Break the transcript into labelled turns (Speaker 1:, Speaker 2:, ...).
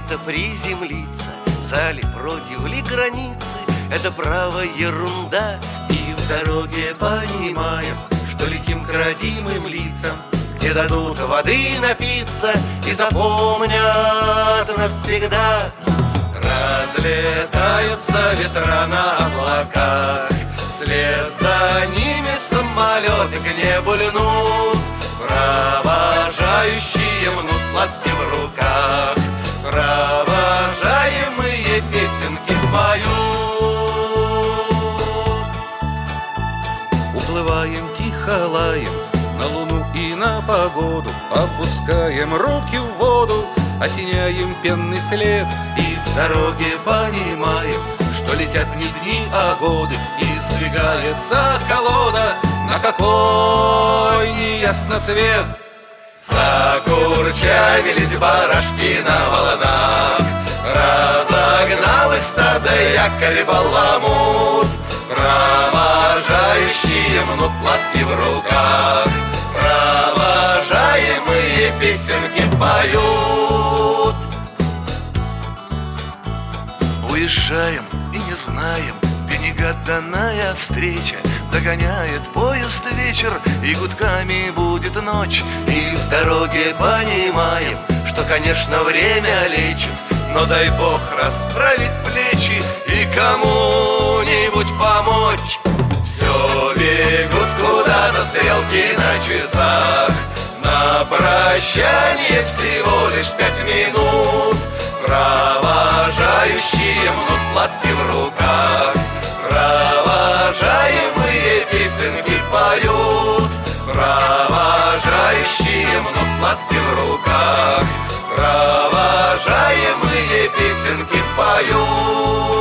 Speaker 1: где-то приземлиться, в зале против ли границы, это право ерунда. И в дороге понимаем, что летим к родимым лицам, где дадут воды напиться и запомнят навсегда. Разлетаются ветра на облаках, вслед за ними самолеты к небу льнут. Провожающие мнут платки в руках, провожаемые песенки поют. Уплываем тихо, лаем на луну и на погоду, опускаем руки в воду, осеняем пенный след. И в дороге понимаем, что летят не дни, а годы, и сдвигается колода, на какой неясно цвет. Закурчавились барашки на волнах, разогнал их стадо якорь баламут. Провожающие мнут платки в руках, провожаемые песенки поют. Уезжаем и не знаем, где негаданная встреча, догоняет поезд вечер, и гудками будет ночь. И в дороге понимаем, что, конечно, время лечит, но дай Бог расправить плечи и кому-нибудь помочь. Все бегут куда-то стрелки на часах, на прощание всего лишь 5 минут. Провожающие мнут платки в руках, провожаемые песенки поют. Провожающие мнут платки в руках, провожаемые песенки поют.